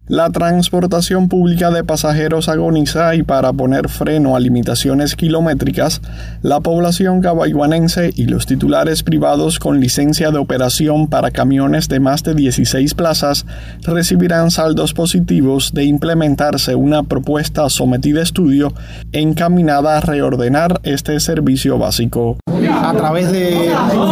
La transportación pública de pasajeros agoniza y para poner freno a limitaciones kilométricas, la población cabaiguanense y los titulares privados con licencia de operación para camiones de más de 16 plazas recibirán saldos positivos de implementarse una propuesta sometida a estudio encaminada a reordenar este servicio básico. A través de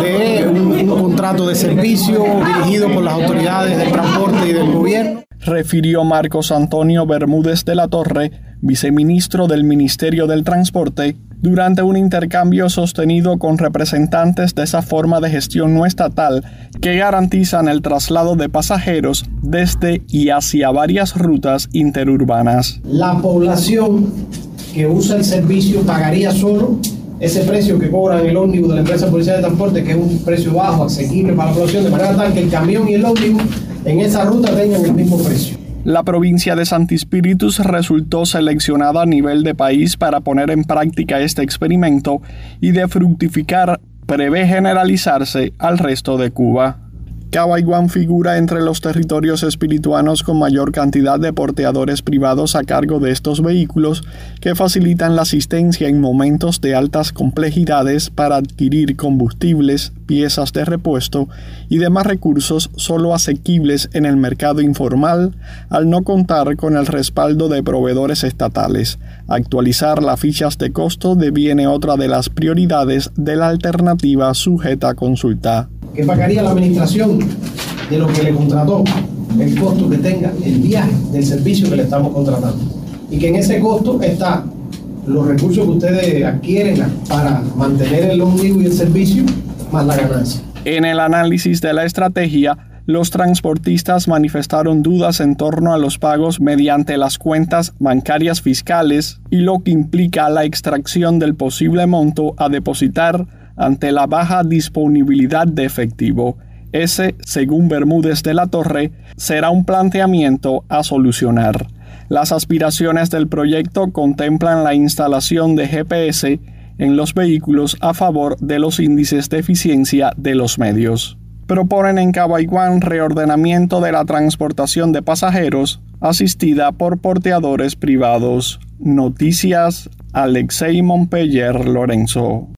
un contrato de servicio dirigido por las autoridades del transporte y del gobierno, refirió Marcos Antonio Bermúdez de la Torre, viceministro del Ministerio del Transporte, durante un intercambio sostenido con representantes de esa forma de gestión no estatal que garantizan el traslado de pasajeros desde y hacia varias rutas interurbanas. La población que usa el servicio pagaría solo ese precio que cobran el ómnibus de la empresa policial de transporte, que es un precio bajo, asequible para la población, de manera tal que el camión y el ómnibus en esa ruta tengan el mismo precio. La provincia de Santi Spíritus resultó seleccionada a nivel de país para poner en práctica este experimento y de fructificar prevé generalizarse al resto de Cuba. Cabaiguán figura entre los territorios espirituanos con mayor cantidad de porteadores privados a cargo de estos vehículos que facilitan la asistencia en momentos de altas complejidades para adquirir combustibles, piezas de repuesto y demás recursos solo asequibles en el mercado informal al no contar con el respaldo de proveedores estatales. Actualizar las fichas de costo deviene otra de las prioridades de la alternativa sujeta a consulta. Que pagaría la administración de lo que le contrató, el costo que tenga el viaje del servicio que le estamos contratando. Y que en ese costo está los recursos que ustedes adquieren para mantener el ómnibus y el servicio, más la ganancia. En el análisis de la estrategia, los transportistas manifestaron dudas en torno a los pagos mediante las cuentas bancarias fiscales y lo que implica la extracción del posible monto a depositar ante la baja disponibilidad de efectivo. Ese, según Bermúdez de la Torre, será un planteamiento a solucionar. Las aspiraciones del proyecto contemplan la instalación de GPS en los vehículos a favor de los índices de eficiencia de los medios. Proponen en Cabaiguán reordenamiento de la transportación de pasajeros asistida por porteadores privados. Noticias Alexei Montpeller Lorenzo.